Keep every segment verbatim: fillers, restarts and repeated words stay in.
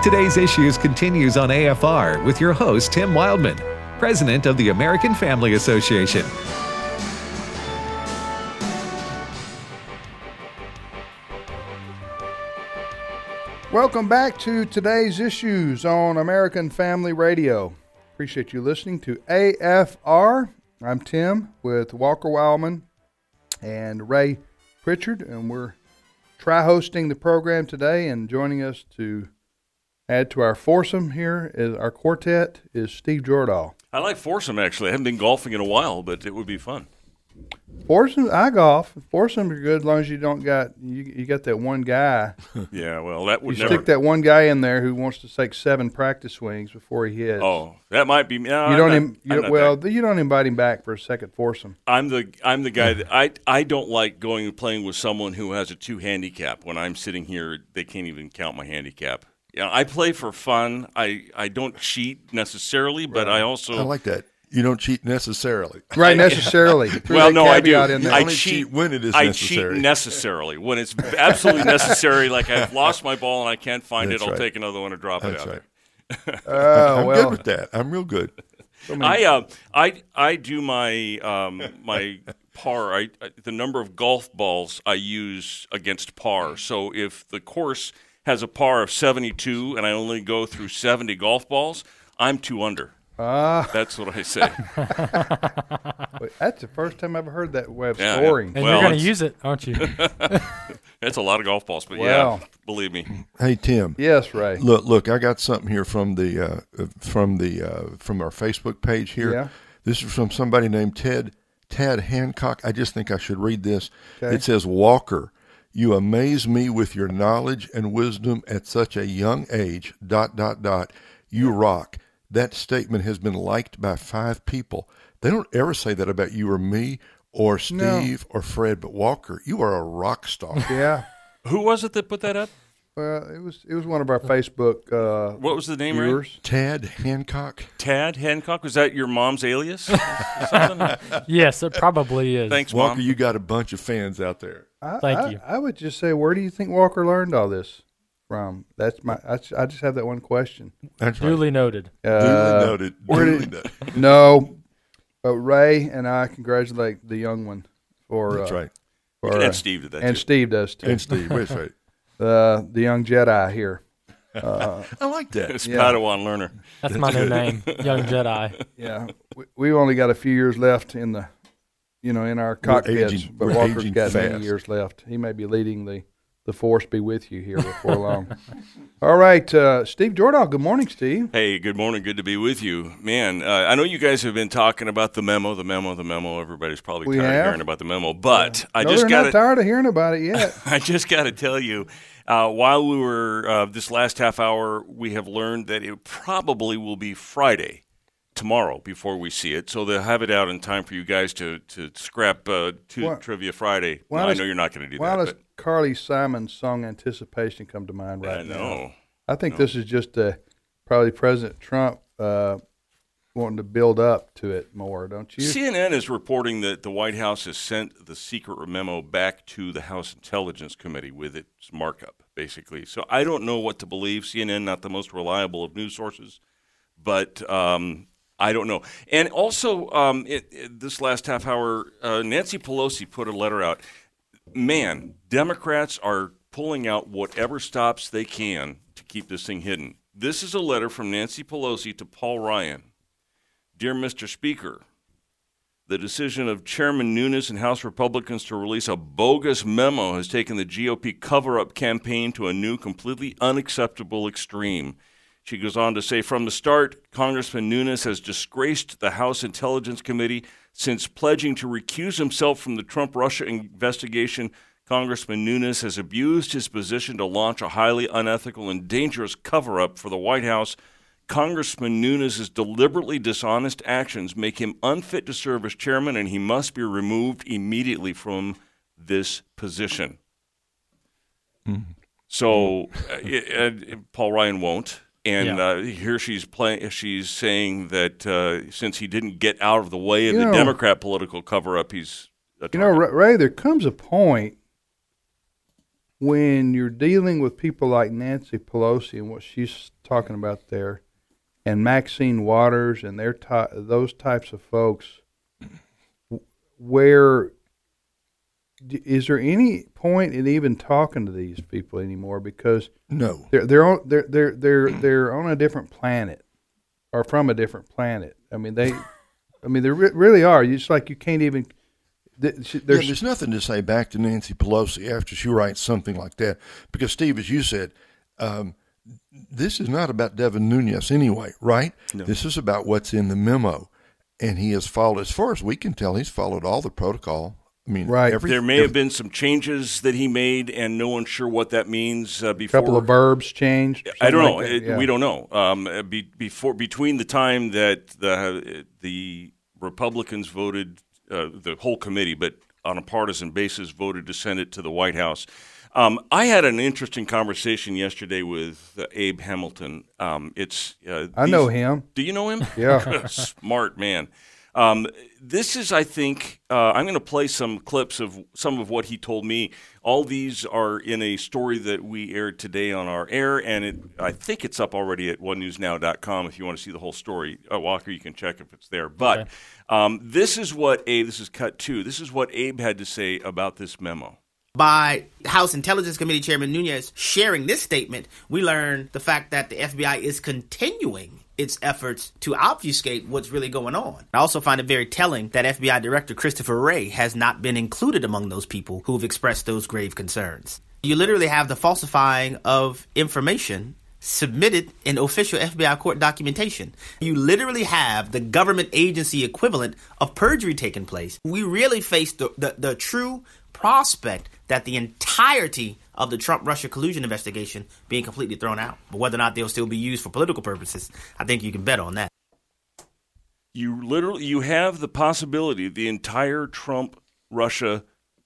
Today's Issues continues on A F R with your host, Tim Wildman, President of the American Family Association. Welcome back to Today's Issues on American Family Radio. Appreciate you listening to A F R. I'm Tim with Walker Wildman and Ray Pritchard, and we're tri-hosting the program today, and joining us to add to our foursome here is our quartet is Steve Jordahl. I like foursome, actually. I haven't been golfing in a while, but it would be fun. Foursome, I golf. Foursome are good as long as you don't got you. You got that one guy. Yeah, well, that would you never. stick that one guy in there who wants to take seven practice swings before he hits. Oh, that might be. No, you don't. not, Im, you, well, that. you don't invite him back for a second foursome. I'm the I'm the guy that I I don't like going and playing with someone who has a two handicap. When I'm sitting here, they can't even count my handicap. Yeah, I play for fun. I, I don't cheat necessarily, but right. I also I like that. You don't cheat necessarily. Right, necessarily. Well, no, I do. I cheat, cheat when it is I necessary. I cheat necessarily. When it's absolutely necessary, like I've lost my ball and I can't find That's it, I'll right. take another one and drop That's it out right. there. Oh, I'm well. good with that. I'm real good. I uh, I I do my um, my par. I, I the number of golf balls I use against par. So if the course has a par of seventy-two and I only go through seventy golf balls, I'm two under. Ah, that's what I say. That's the first time I've ever heard that way of yeah, scoring. Yeah. And well, you're going to use it, aren't you? That's a lot of golf balls, but well, yeah, believe me. Hey Tim. Yes, Ray. Look, look, I got something here from the uh, from the uh, from our Facebook page here. Yeah. This is from somebody named Ted Tad Hancock. I just think I should read this. Okay. It says, "Walker, you amaze me with your knowledge and wisdom at such a young age. Dot dot dot. You rock." That statement has been liked by five people. They don't ever say that about you or me or Steve no. or Fred, but Walker, you are a rock star. Yeah. Who was it that put that up? Well, it was it was one of our Facebook uh, What was the name, viewers. Ray? Tad Hancock. Tad Hancock? Was that your mom's alias? Or something? Yes, it probably is. Thanks, Walker, Mom. you got a bunch of fans out there. I, Thank I, you. I would just say, where do you think Walker learned all this from? That's my. I, I just have that one question. That's right. Duly noted. Uh, Duly noted. where Duly did- noted. No, but Ray and I congratulate the young one for. That's uh, right. for, and uh, Steve did that and too. Steve does too. And Steve, that's right. Uh, the young Jedi here. Uh, I like that. It's yeah. Padawan learner. That's my new name, Young Jedi. yeah, we, we've only got a few years left in the, you know, in our cockpits, aging- but we're Walker's aging got many fast. years left. He may be leading the, the force be with you here before long. All right, uh, Steve Jordahl. Good morning, Steve. Hey, good morning. Good to be with you. Man, uh, I know you guys have been talking about the memo, the memo, the memo. Everybody's probably We tired have. of hearing about the memo, but I no, just they're got not to tired of hearing about it yet. I just got to tell you, uh, while we were uh, this last half hour, we have learned that it probably will be Friday, tomorrow, before we see it. So they'll have it out in time for you guys to to scrap uh, to What- Trivia Friday. why No, I does- know you're not going to do Why that. does Carly Simon's song "Anticipation" come to mind but right I now? know. I think No. this is just uh, probably President Trump uh, wanting to build up to it more, don't you? C N N is reporting that the White House has sent the secret memo back to the House Intelligence Committee with its markup, basically. So I don't know what to believe. C N N, not the most reliable of news sources, but um, I don't know. And also, um, it, it, this last half hour, uh, Nancy Pelosi put a letter out. Man, Democrats are pulling out whatever stops they can to keep this thing hidden. This is a letter from Nancy Pelosi to Paul Ryan. Dear Mister Speaker, the decision of Chairman Nunes and House Republicans to release a bogus memo has taken the G O P cover-up campaign to a new, completely unacceptable extreme. She goes on to say, from the start, Congressman Nunes has disgraced the House Intelligence Committee. Since pledging to recuse himself from the Trump-Russia investigation, Congressman Nunes has abused his position to launch a highly unethical and dangerous cover-up for the White House. Congressman Nunes' deliberately dishonest actions make him unfit to serve as chairman, and he must be removed immediately from this position. Mm-hmm. So uh, it, uh, Paul Ryan won't. And Yeah. uh, here she's playing. She's saying that uh, since he didn't get out of the way of You the know- Democrat political cover-up, he's a You know, target. Ray, there comes a point when you're dealing with people like Nancy Pelosi and what she's talking about there, and Maxine Waters and their ty- those types of folks, where is there any point in even talking to these people anymore? Because no, they're they're on they're they're they're they're on a different planet, or from a different planet. I mean they, I mean they re- really are. It's like you can't even. There's, yeah, there's nothing to say back to Nancy Pelosi after she writes something like that, because Steve, as you said, um, this is not about Devin Nunes anyway, right? No. This is about what's in the memo, and he has followed, as far as we can tell, he's followed all the protocol. I mean, right. Every, there may every, have been some changes that he made, and no one's sure what that means. Uh, before a couple of verbs changed. I don't know. Like it, yeah. We don't know. Um, be, before between the time that the the Republicans voted, uh, the whole committee, but on a partisan basis, voted to send it to the White House. Um, I had an interesting conversation yesterday with uh, Abe Hamilton. Um, it's uh, I these, know him. Do you know him? Yeah, smart man. Um, this is, I think, uh, I'm going to play some clips of some of what he told me. All these are in a story that we aired today on our air, and it, I think it's up already at one news now dot com if you want to see the whole story. Uh, Walker, you can check if it's there. But okay. um, this is what Abe, this is cut two, this is what Abe had to say about this memo. By House Intelligence Committee Chairman Nunes sharing this statement, we learn the fact that the F B I is continuing its efforts to obfuscate what's really going on. I also find it very telling that F B I Director Christopher Wray has not been included among those people who've expressed those grave concerns. You literally have the falsifying of information submitted in official F B I court documentation. You literally have the government agency equivalent of perjury taking place. We really face the, the, the true prospect that the entirety of the Trump-Russia collusion investigation being completely thrown out. But whether or not they'll still be used for political purposes, I think you can bet on that. You literally you have the possibility of the entire Trump-Russia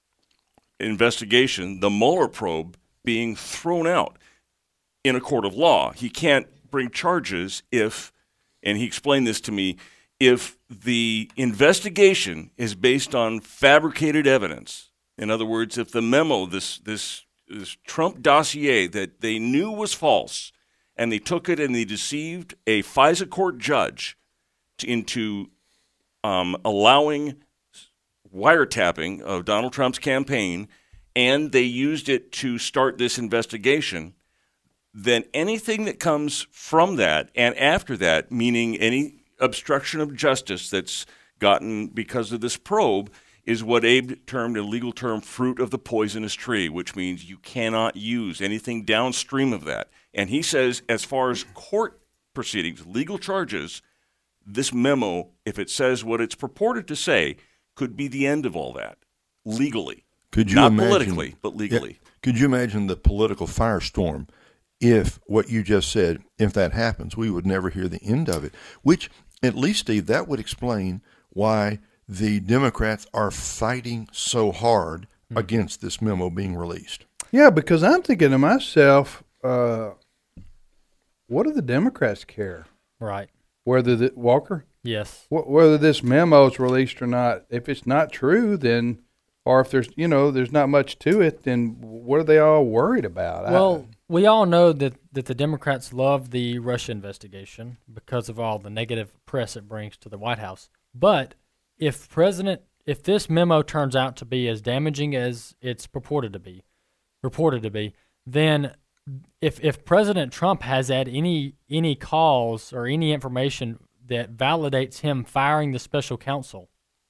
investigation, the Mueller probe, being thrown out in a court of law. He can't bring charges if, and he explained this to me, if the investigation is based on fabricated evidence. In other words, if the memo, this this this Trump dossier that they knew was false, and they took it and they deceived a FISA court judge to, into um, allowing wiretapping of Donald Trump's campaign, and they used it to start this investigation, then anything that comes from that and after that, meaning any obstruction of justice that's gotten because of this probe, is what Abe termed a legal term, fruit of the poisonous tree, which means you cannot use anything downstream of that. And he says, as far as court proceedings, legal charges, this memo, if it says what it's purported to say, could be the end of all that, legally. Could you Not imagine, politically, but legally. Yeah, could you imagine the political firestorm if what you just said, if that happens, we would never hear the end of it, which at least, Steve, that would explain why the Democrats are fighting so hard mm-hmm. against this memo being released. Yeah, because I'm thinking to myself, uh, what do the Democrats care? Right. Whether the, Walker? Yes. Wh- whether this memo is released or not. If it's not true, then, or if there's, you know, there's not much to it, then what are they all worried about? Well, I, we all know that, that the Democrats love the Russia investigation because of all the negative press it brings to the White House. But if President, if this memo turns out to be as damaging as it's purported to be, reported to be, then if if President Trump has had any any cause or any information that validates him firing the special counsel,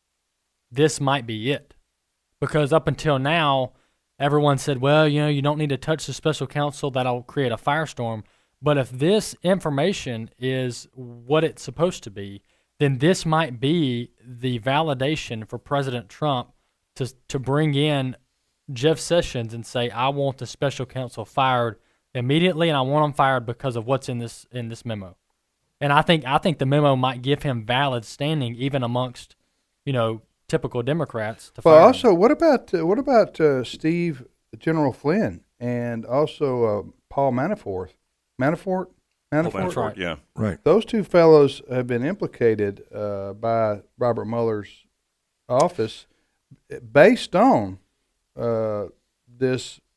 this might be it. Because up until now, everyone said, well, you know, you don't need to touch the special counsel, that'll create a firestorm. But if this information is what it's supposed to be, then this might be the validation for President Trump to to bring in Jeff Sessions and say, I want the special counsel fired immediately, and I want him fired because of what's in this in this memo. And I think I think the memo might give him valid standing even amongst, you know, typical Democrats. To well, fire also, him. what about uh, what about uh, Steve General Flynn and also uh, Paul Manafort? Manafort. Manafort? Oh, Manafort, right. Yeah. Right. Those two fellows have been implicated uh, by Robert Mueller's office based on uh, this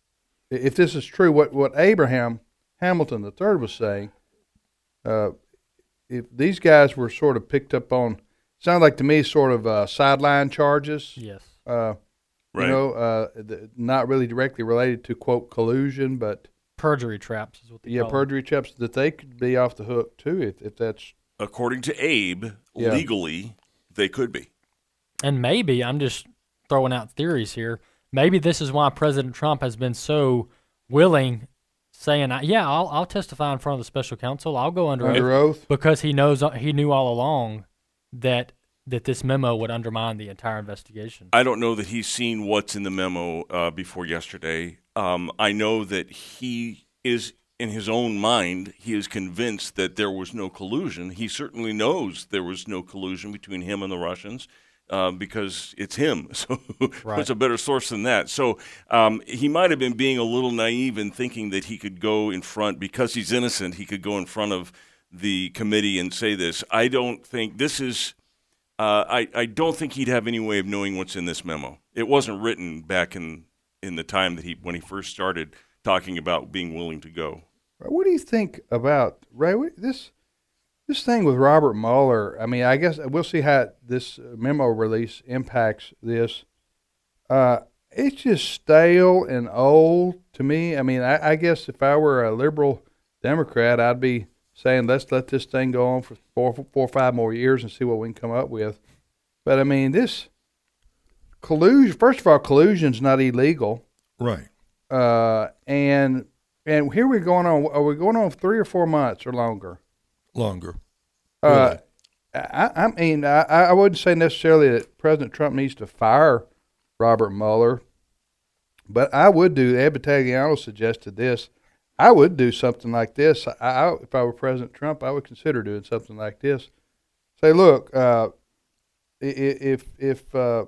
if this is true, what, what Abraham Hamilton the third was saying, uh, if these guys were sort of picked up on, sounded like to me sort of uh, sideline charges. Yes. Uh, Right. You know, uh, the, not really directly related to, quote, collusion, but Perjury traps is what they yeah, call perjury traps, that they could be off the hook too if, if that's According to Abe, Yeah. legally, they could be. them. And maybe, I'm just throwing out theories here, maybe this is why President Trump has been so willing, saying, yeah, I'll, I'll testify in front of the special counsel, I'll go under, under oath, oath. because he knows he knew all along that that this memo would undermine the entire investigation. I don't know that he's seen what's in the memo uh, before yesterday. Um, I know that he is, in his own mind, he is convinced that there was no collusion. He certainly knows there was no collusion between him and the Russians uh, because it's him. So Right. what's a better source than that? So um, he might have been being a little naive in thinking that he could go in front, because he's innocent, he could go in front of the committee and say this. I don't think this is... Uh, I, I don't think he'd have any way of knowing what's in this memo. It wasn't written back in, in the time that he when he first started talking about being willing to go. What do you think about Ray? what- This this thing with Robert Mueller. I mean, I guess we'll see how this memo release impacts this. Uh, it's just stale and old to me. I mean, I, I guess if I were a liberal Democrat, I'd be saying let's let this thing go on for four, four or five more years and see what we can come up with. But I mean, this collusion. First of all, collusion's not illegal. Right. Uh, and and here we're going on. Are we going on three or four months or longer? Longer. Uh, I, I mean, I, I wouldn't say necessarily that President Trump needs to fire Robert Mueller, but I would do. Ed Battagliano suggested this. I would do something like this. I, I, if I were President Trump, I would consider doing something like this. Say, look, uh, if if uh,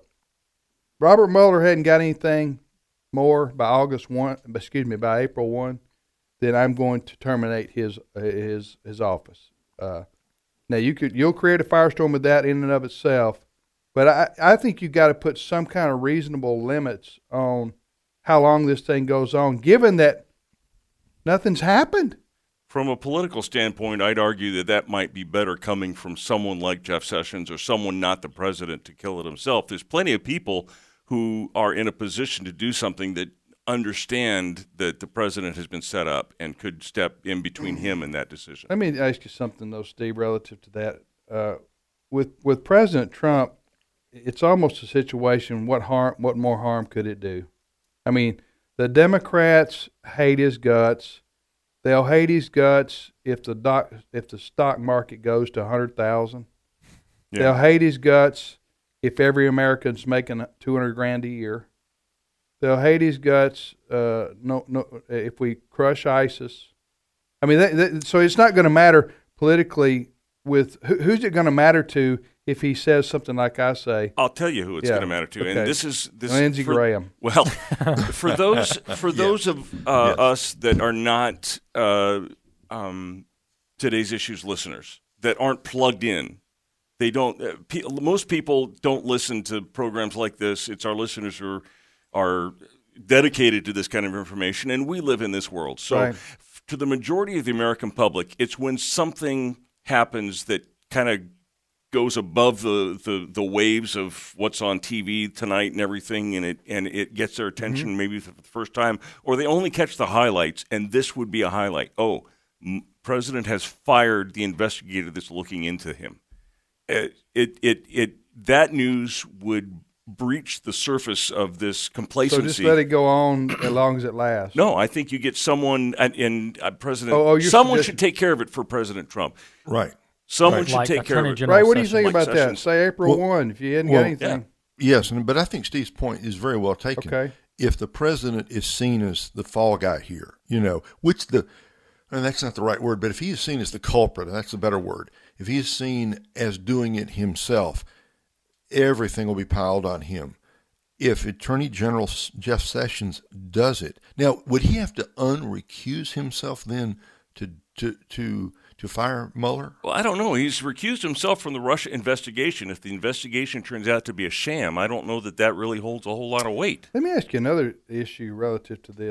Robert Mueller hadn't got anything more by August one, excuse me, by April one, then I'm going to terminate his his his office. Uh, now you could you'll create a firestorm with that in and of itself, but I I think you've got to put some kind of reasonable limits on how long this thing goes on, given that nothing's happened. From a political standpoint, I'd argue that that might be better coming from someone like Jeff Sessions or someone not the president to kill it himself. There's plenty of people who are in a position to do something that understand that the president has been set up and could step in between him and that decision. Let me ask you something, though, Steve, relative to that. Uh, with with President Trump, it's almost a situation. What harm? What more harm could it do? I mean, the Democrats hate his guts. They'll hate his guts if the doc, if the stock market goes to a hundred thousand. Yeah. They'll hate his guts if every American's making two hundred grand a year. They'll hate his guts. Uh, no, no. If we crush ISIS, I mean, that, that, so it's not going to matter politically. With who, who's it going to matter to if he says something like I say? I'll tell you who it's Yeah, going to matter to, okay. and this is this Lindsey for, Graham. Well, for those for those of uh, Yes. us that are not uh, um, today's issues listeners, that aren't plugged in, they don't. Uh, pe- most people don't listen to programs like this. It's our listeners who are, are dedicated to this kind of information, and we live in this world. So, Right. f- to the majority of the American public, it's when something happens that kind of goes above the, the, the waves of what's on T V tonight and everything, and it and it gets their attention Mm-hmm. maybe for the first time, or they only catch the highlights, and this would be a highlight. Oh, m- President has fired the investigator that's looking into him. It, it it it that news would breach the surface of this So complacency. just let it go on as long as it lasts. No, I think you get someone, and, and uh, President, Oh, oh, you're someone suggesting- should take care of it for President Trump. Right. Someone Right. should Like take care of Attorney it. General Ray, what do you Sessions. think Like about that? Sessions. Say April Well- one. If you hadn't well, got anything, Yes, and but I think Steve's point is very well taken. Okay. If the president is seen as the fall guy here, you know, which the, and that's not the right word, but if he is seen as the culprit, and that's the better word, if he is seen as doing it himself, everything will be piled on him. If Attorney General Jeff Sessions does it, now would he have to unrecuse himself then to to to to fire Mueller? Well, I don't know. He's recused himself from the Russia investigation. If the investigation turns out to be a sham, I don't know that that really holds a whole lot of weight. let me ask you another issue relative to this.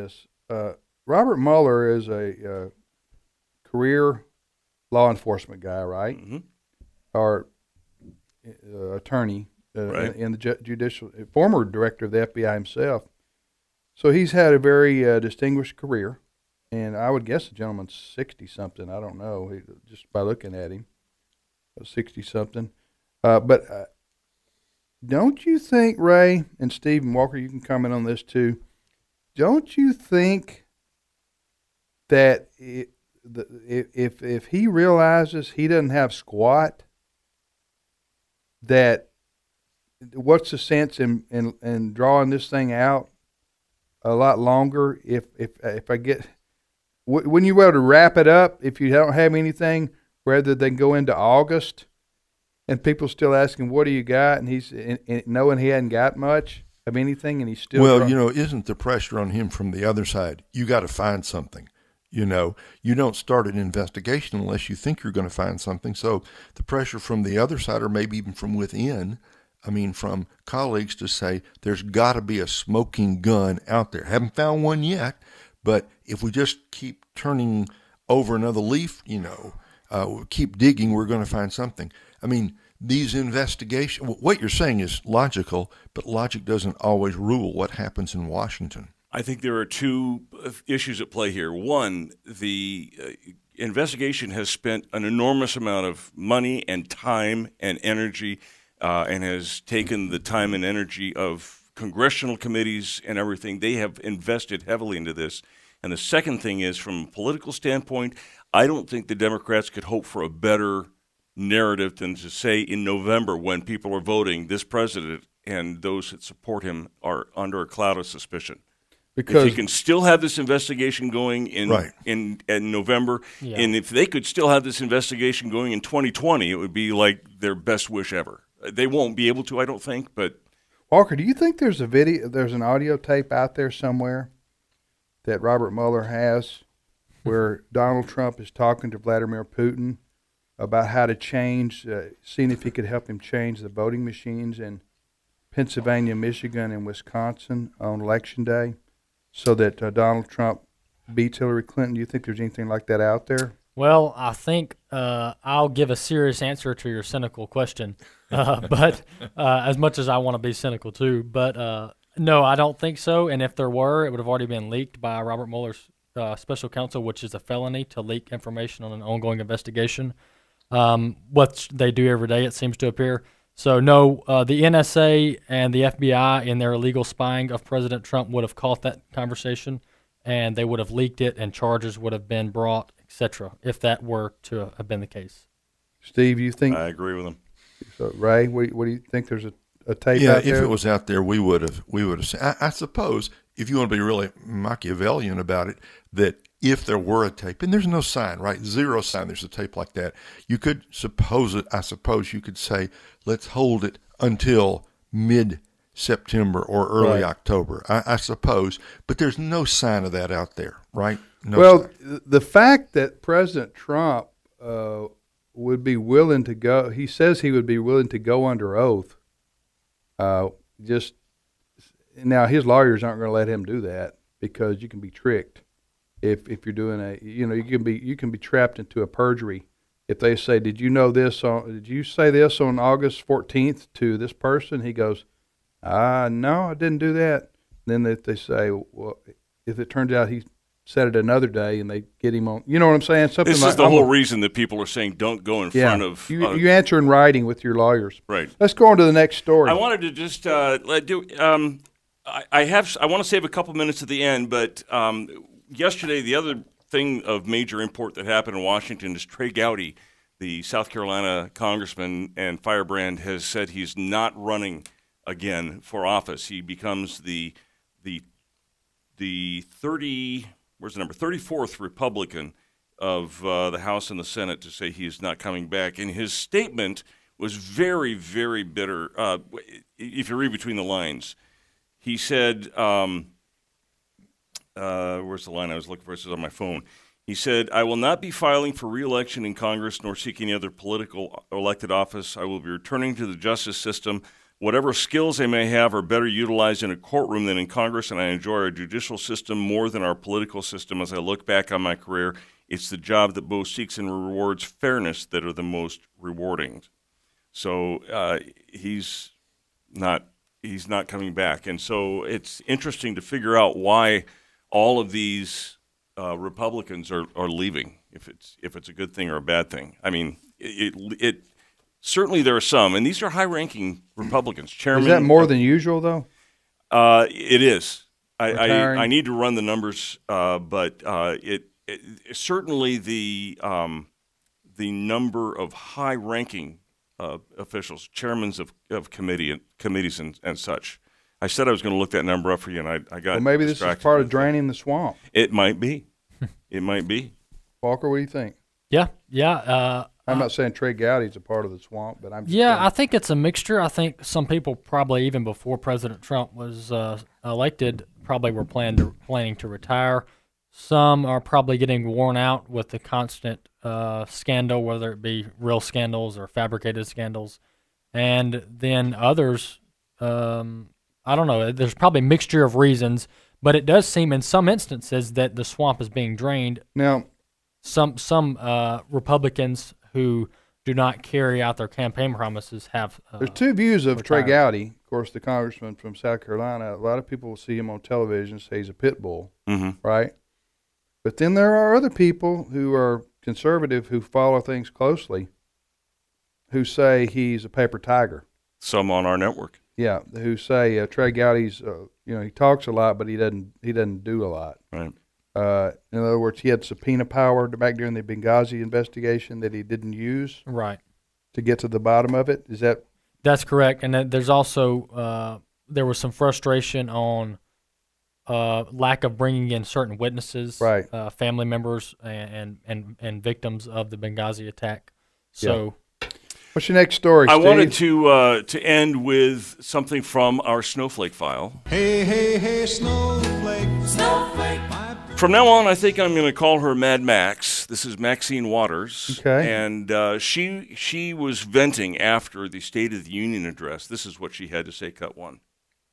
uh, Robert Mueller is a uh, career law enforcement guy, right? Mm-hmm. Or uh, attorney uh, Right. in, in the ju- judicial, former director of the F B I himself. So he's had a very uh, distinguished career, and I would guess the gentleman's sixty something. I don't know, he, just by looking at him, sixty something. Uh, but uh, don't you think, Ray and Stephen Walker, you can comment on this too? Don't you think that it, the, if if he realizes he doesn't have squat, that what's the sense in, in, in drawing this thing out a lot longer? If if if I get, wouldn't you be able to wrap it up if you don't have anything, rather than go into August and people still asking, what do you got? And he's and, and knowing he hadn't got much of anything, and he's still well, draw- you know, isn't the pressure on him from the other side? You got to find something. You know, you don't start an investigation unless you think you're going to find something. So the pressure from the other side, or maybe even from within, I mean, from colleagues to say there's got to be a smoking gun out there. Haven't found one yet, but if we just keep turning over another leaf, you know, uh, keep digging, we're going to find something. I mean, these investigations, what you're saying is logical, but logic doesn't always rule what happens in Washington. I think there are two issues at play here. One, the uh, investigation has spent an enormous amount of money and time and energy uh, and has taken the time and energy of congressional committees and everything. They have invested heavily into this. And the second thing is, from a political standpoint, I don't think the Democrats could hope for a better narrative than to say in November, when people are voting, this president and those that support him are under a cloud of suspicion. because If he can still have this investigation going in Right. in, in November, Yeah. and if they could still have this investigation going in twenty twenty, it would be like their best wish ever. They won't be able to, I don't think, but Walker, do you think there's a video, there's an audio tape out there somewhere that Robert Mueller has where Donald Trump is talking to Vladimir Putin about how to change, uh, seeing if he could help him change the voting machines in Pennsylvania, Michigan, and Wisconsin on Election Day so that uh, Donald Trump beats Hillary Clinton? Do you think there's anything like that out there? Well, I think uh, I'll give a serious answer to your cynical question, uh, but uh, as much as I want to be cynical too, but uh, no, I don't think so. And if there were, it would have already been leaked by Robert Mueller's uh, special counsel, which is a felony to leak information on an ongoing investigation. Um, what they do every day, it seems to appear. So no, uh, the N S A and the F B I in their illegal spying of President Trump would have caught that conversation, and they would have leaked it, and charges would have been brought, et cetera, if that were to have been the case. Steve, you think, I agree with him. so, Ray, what, do you- what do you think, there's a, a tape Yeah, out if there? it was out there, we would have. We would have. Said, I, I suppose, if you want to be really Machiavellian about it, that if there were a tape, and there's no sign, right? Zero sign. There's a tape like that. You could suppose it. I suppose you could say, let's hold it until mid-September or early Right. October. I, I suppose, but there's no sign of that out there, right? No well, sign. th- the fact that President Trump uh, would be willing to go, he says he would be willing to go under oath. Uh, just now, his lawyers aren't going to let him do that because you can be tricked if if you're doing a, you know, you can be you can be trapped into a perjury if they say, did you know this on, did you say this on August fourteenth to this person? He goes, ah, no, I didn't do that. Then if they say, well, if it turns out he said it another day and they get him on, you know what I'm saying? Something This like is the I'm whole a- reason that people are saying don't go in yeah. front of. you, uh, you answer in writing with your lawyers. right. Let's go on to the next story. I wanted to just uh, let do. Um, I, I have. I want to save a couple minutes at the end, but um, yesterday the other thing of major import that happened in Washington is Trey Gowdy, the South Carolina congressman and firebrand, has said he's not running again for office. He becomes the the the thirty. Where's the number? thirty-fourth Republican of uh, the House and the Senate to say he is not coming back. And his statement was very, very bitter. Uh, if you read between the lines, he said, um, uh, where's the line I was looking for? This is on my phone. He said, I will not be filing for re-election in Congress nor seek any other political elected office. I will be returning to the justice system. Whatever skills they may have are better utilized in a courtroom than in Congress, and I enjoy our judicial system more than our political system. As I look back on my career, it's the job that both seeks and rewards fairness that are the most rewarding. So uh, he's not he's not coming back. And so it's interesting to figure out why all of these uh, Republicans are, are leaving, if it's if it's a good thing or a bad thing. I mean, it it, it certainly there are some, and these are high-ranking Republicans. Chairman, is that more than usual, though? Uh, it is. I, Retiring? I I need to run the numbers, uh, but uh, it, it certainly the um, the number of high-ranking uh, officials, chairmen of, of committee and committees and, and such. I said I was going to look that number up for you, and I, I got. Well, maybe this is part of draining the swamp. It might be. It might be. Walker, what do you think? Yeah, yeah. Uh, I'm not saying Trey Gowdy's a part of the swamp, but I'm just yeah, saying. I think it's a mixture. I think some people probably even before President Trump was uh, elected probably were plan to, planning to retire. Some are probably getting worn out with the constant uh, scandal, whether it be real scandals or fabricated scandals. And then others, um, I don't know, there's probably a mixture of reasons, but it does seem in some instances that the swamp is being drained. Now, Some some uh, Republicans who do not carry out their campaign promises have. Uh, there's two views of retired. Trey Gowdy. Of course, the congressman from South Carolina. A lot of people will see him on television and say he's a pit bull, Mm-hmm. right? But then there are other people who are conservative who follow things closely who say he's a paper tiger. Some on our network. Yeah, who say uh, Trey Gowdy's, uh, you know, he talks a lot, but he doesn't he doesn't do a lot. Right. Uh, in other words, he had subpoena power back during the Benghazi investigation that he didn't use Right. to get to the bottom of it. Is that That's correct. And then there's also, uh, there was some frustration on uh, lack of bringing in certain witnesses, Right. uh, family members and, and, and, and victims of the Benghazi attack. So what's your next story, I Steve? wanted to uh, to end with something from our snowflake file. Hey, hey, hey, snowflake, snowflake. From now on, I think I'm going to call her Mad Max. This is Maxine Waters. Okay. And uh, she she was venting after the State of the Union address. This is what she had to say, cut one.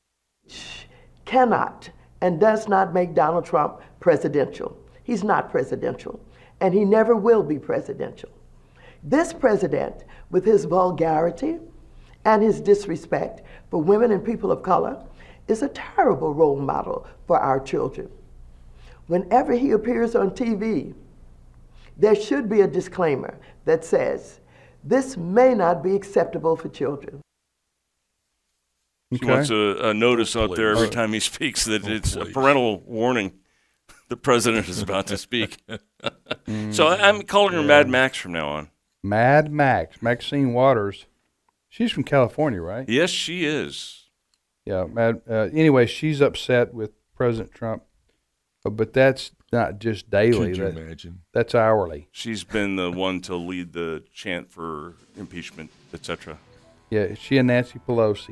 Cannot and does not make Donald Trump presidential. He's not presidential, and he never will be presidential. This president, with his vulgarity and his disrespect for women and people of color, is a terrible role model for our children. Whenever he appears on T V, there should be a disclaimer that says, this may not be acceptable for children. She Okay. wants a, a notice Oh, out there every please. time he speaks that Oh, it's a please. parental warning. The president is about to speak. So I'm calling her Mad Max from now on. Mad Max, Maxine Waters. She's from California, right? Yes, she is. Yeah. Mad, uh, anyway, she's upset with President Trump, uh, but that's not just daily. Could you That, imagine? that's hourly. She's been the one to lead the chant for impeachment, et cetera. Yeah, she and Nancy Pelosi.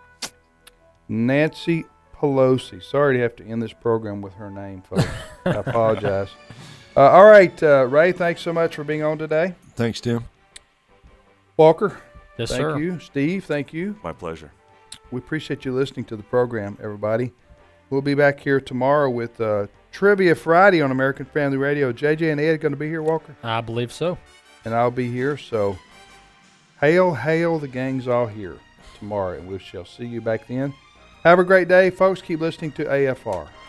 Nancy Pelosi. Sorry to have to end this program with her name, folks. I apologize. Uh, all right, uh, Ray, thanks so much for being on today. Thanks, Tim. Walker, yes, thank sir. you. Steve, thank you. My pleasure. We appreciate you listening to the program, everybody. We'll be back here tomorrow with uh, Trivia Friday on American Family Radio. J J and Ed going to be here, Walker, I believe so. and I'll be here. So, hail, hail, the gang's all here tomorrow, and we shall see you back then. Have a great day, folks. Keep listening to A F R.